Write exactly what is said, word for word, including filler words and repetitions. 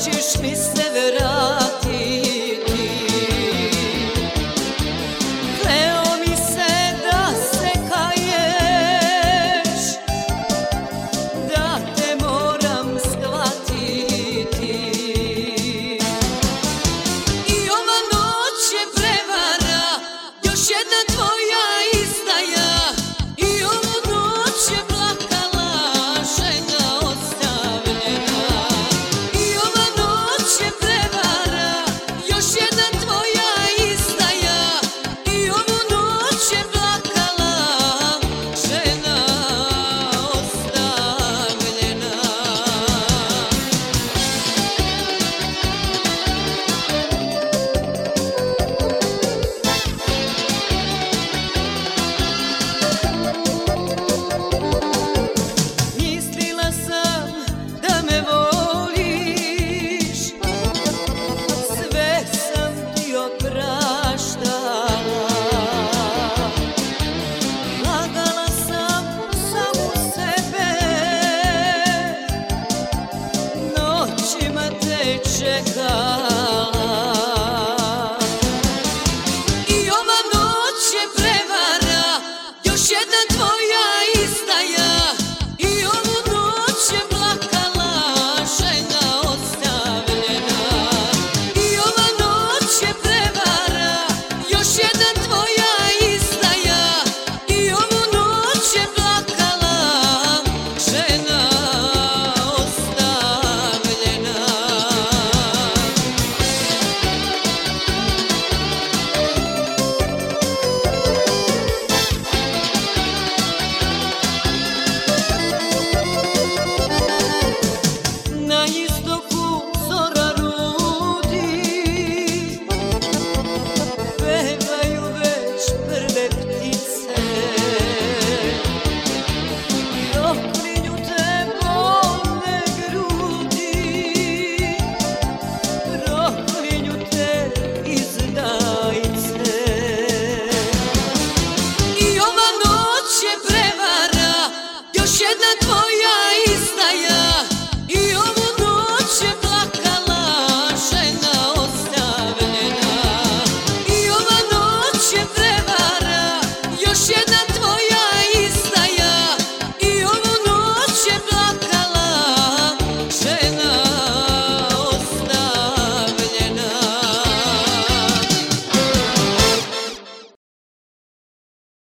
ćeš mi se vratiti. Kleo mi se da se kaješ, da te moram shvatiti. I ova noć je prevara, još jedna tvoja izdaja. I ovu noć je plakala žena ostavljena. I ova noć je prevara, još jedna tvoja izdaja. I ovu noć je plakala žena ostavljena. Mislila sam da me voliš, sve sam ti opraštala. Lagala sam samu sebe, noćima te čekala.